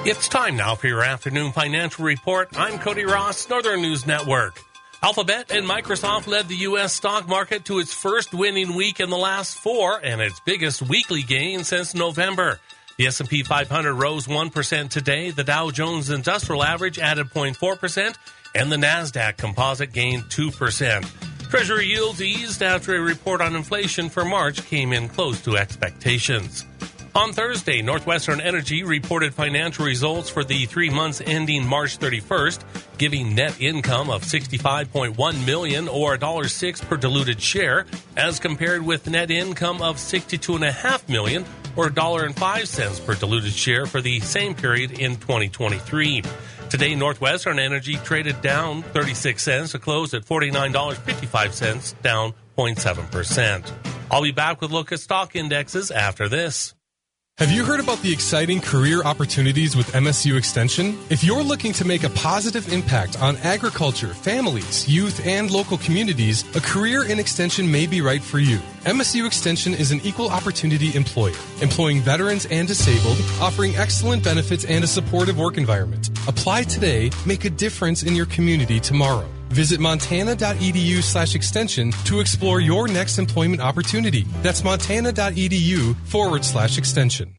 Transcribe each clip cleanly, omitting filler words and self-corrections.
It's time now for your afternoon financial report. I'm Cody Ross, Northern News Network. Alphabet and Microsoft led the U.S. stock market to its first winning week in the last 4 and its biggest weekly gain since November. The S&P 500 rose 1% today. The Dow Jones Industrial Average added 0.4%, and the NASDAQ Composite gained 2%. Treasury yields eased after a report on inflation for March came in close to expectations. On Thursday, Northwestern Energy reported financial results for the 3 months ending March 31st, giving net income of $65.1 million or $1.06 per diluted share, as compared with net income of $62.5 million or $1.05 per diluted share for the same period in 2023. Today, Northwestern Energy traded down 36 cents to close at $49.55, down 0.7%. I'll be back with a look at stock indexes after this. Have you heard about the exciting career opportunities with MSU Extension? If you're looking to make a positive impact on agriculture, families, youth, and local communities, a career in Extension may be right for you. MSU Extension is an equal opportunity employer, employing veterans and disabled, offering excellent benefits and a supportive work environment. Apply today, make a difference in your community tomorrow. Visit montana.edu/extension to explore your next employment opportunity. That's montana.edu/extension.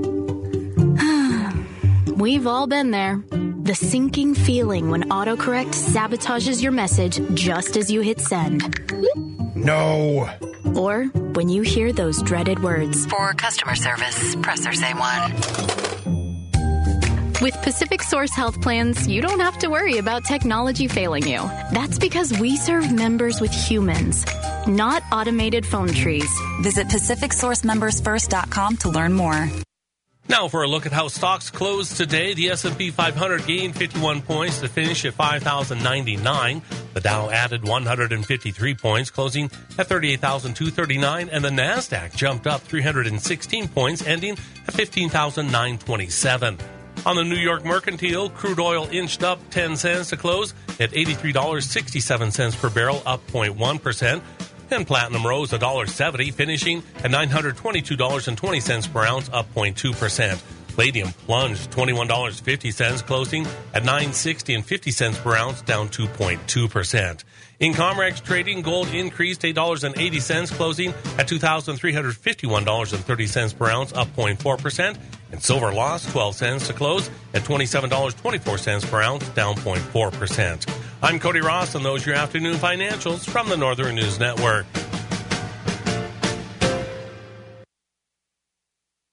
We've all been there. The sinking feeling when autocorrect sabotages your message just as you hit send. No. Or when you hear those dreaded words. For customer service, press or say 1. With Pacific Source Health Plans, you don't have to worry about technology failing you. That's because we serve members with humans, not automated phone trees. Visit PacificSourceMembersFirst.com to learn more. Now for a look at how stocks closed today. The S&P 500 gained 51 points to finish at 5,099. The Dow added 153 points, closing at 38,239. And the NASDAQ jumped up 316 points, ending at 15,927. On the New York Mercantile, crude oil inched up 10 cents to close at $83.67 per barrel, up 0.1%. And platinum rose $1.70, finishing at $922.20 per ounce, up 0.2%. Palladium plunged $21.50, closing at $960.50 per ounce, down 2.2%. In Comrex trading, gold increased $8.80, closing at $2,351.30 per ounce, up 0.4%. And silver lost 12 cents to close at $27.24 per ounce, down 0.4%. I'm Cody Ross, and those are your afternoon financials from the Northern News Network.